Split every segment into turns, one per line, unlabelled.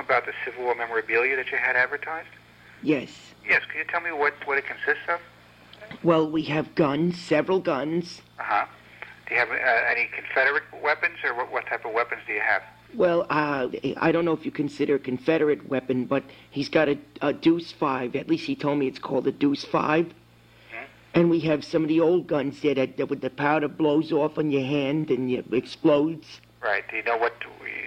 about the Civil War memorabilia that you had advertised?
Yes.
Yes. Can you tell me what it consists of?
Well, we have guns, several guns.
Uh-huh. Do you have any Confederate weapons, or what type of weapons do you have?
Well, I don't know if you consider a Confederate weapon, but he's got a Deuce 5. At least he told me it's called a Deuce 5.
Mm-hmm.
And we have some of the old guns there that with the powder blows off on your hand and it explodes.
Right. Do you know what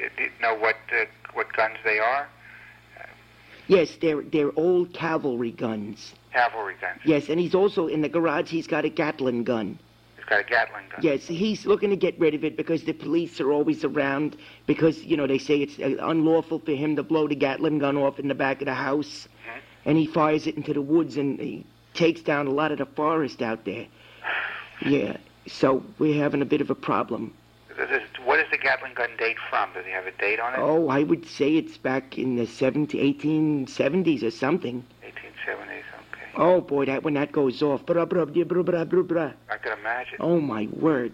guns they are?
Yes, they're old cavalry guns.
Cavalry guns.
Yes, and he's also in the garage. He's got a Gatling gun.
He's got a Gatling gun.
Yes, he's looking to get rid of it because the police are always around. Because they say it's unlawful for him to blow the Gatling gun off in the back of the house, and he fires it into the woods and he takes down a lot of the forest out there. Yeah, so we're having a bit of a problem.
What does the Gatling gun date from? Does he have a date on it?
Oh, I would say it's back in the 1870s or something.
1870s, okay.
Oh, boy, when that goes off.
I can imagine.
Oh, my word.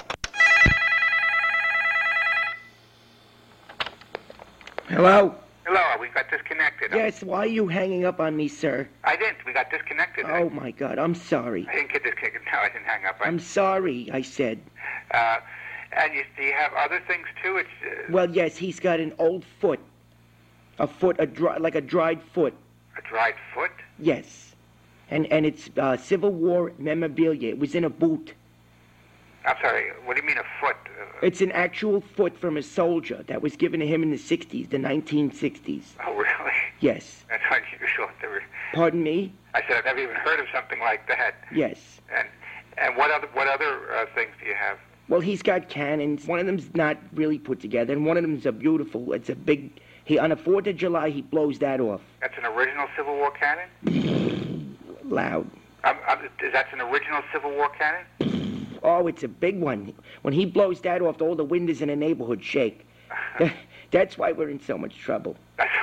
Hello?
Hello, we got disconnected.
Yes, why are you hanging up on me, sir?
I didn't. We got disconnected.
Oh, my God, I'm sorry.
I didn't get disconnected. No, I didn't hang up.
I'm sorry, I said.
And do you have other things, too?
Well, yes, he's got an old foot. Like a dried foot.
A dried foot?
Yes. And it's Civil War memorabilia. It was in a boot.
I'm sorry, what do you mean a foot?
It's an actual foot from a soldier that was given to him in the 60s, the 1960s.
Oh, really?
Yes.
That's unusual.
Pardon me?
I said I've never even heard of something like that.
Yes.
And what other things do you have?
Well, he's got cannons. One of them's not really put together, and one of them's it's a big... on the 4th of July, he blows that off.
That's an original Civil War cannon?
Loud.
That's an original Civil War cannon?
Oh, it's a big one. When he blows that off, all the windows in the neighborhood shake. That's why we're in so much trouble.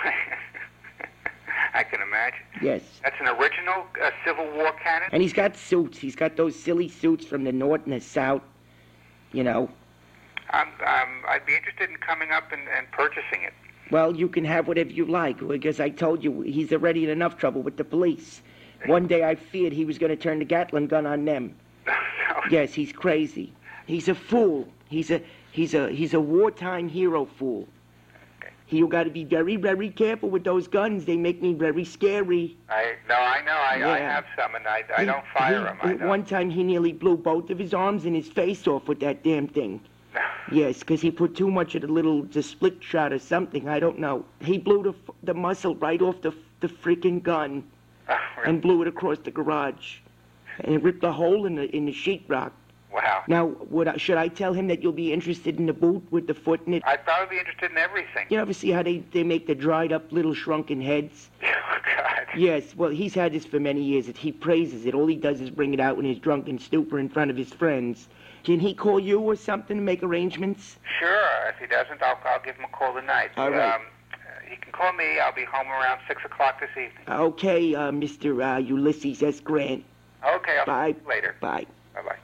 I can imagine.
Yes.
That's an original Civil War cannon?
And he's got suits. He's got those silly suits from the North and the South.
I'd be interested in coming up and purchasing it.
Well, you can have whatever you like, because I told you he's already in enough trouble with the police. One day I feared he was going to turn the Gatling gun on them. Yes, he's crazy. He's a fool. He's a wartime hero fool. You got to be very, very careful with those guns. They make me very scary.
I know. I have some, and I don't fire them.
One time he nearly blew both of his arms and his face off with that damn thing. Yes, because he put too much of the split shot or something. I don't know. He blew the muzzle right off the freaking gun and blew it across the garage. And it ripped a hole in the sheetrock.
Wow.
Now, should I tell him that you'll be interested in the boot with the foot in it?
I'd probably be interested in everything.
You ever see how they make the dried-up little shrunken heads?
Oh, God.
Yes, well, he's had this for many years. He praises it. All he does is bring it out in his drunken stupor in front of his friends. Can he call you or something to make arrangements?
Sure. If he doesn't, I'll give him a call tonight.
All right.
He can call me. I'll be home around 6 o'clock this evening.
Okay, Mr. Ulysses S. Grant.
Okay, I'll
Bye.
see you later.
Bye.
Bye-bye.